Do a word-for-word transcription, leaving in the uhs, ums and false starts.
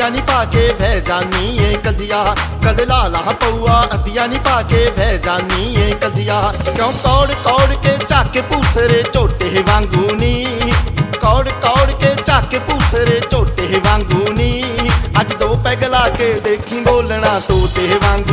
ਅੱਧੀਆਂ ਨੀ ਪਾ ਕੇ ਵਹਿ ਜਾਨੀ ਏ ਕਲਜੀਆ, ਕਦੇ ਲਾ ਲਾ ਪਊਆ ਅੱਧੀਆਂ ਨੀ ਪਾ ਕੇ ਵਹਿ ਜਾਨੀ ਏ ਕਲਜੀਆ। ਕਿਉਂ ਕੌੜ ਕੌੜ ਕੇ ਝਾਕੇ ਭੂਸਰੇ ਝੋਟੇ ਵਾਂਗੂ ਨੀ, ਕੌੜ ਕੌੜ ਕੇ ਝਾਕੇ ਭੂਸਰੇ ਝੋਟੇ ਵਾਂਗੂ ਨੀ। ਅੱਜ ਦੋ ਪੈਗ ਲਾ ਕੇ ਦੇਖੀ ਬੋਲਣਾ ਤੋਤੇ ਵਾਂਗੂ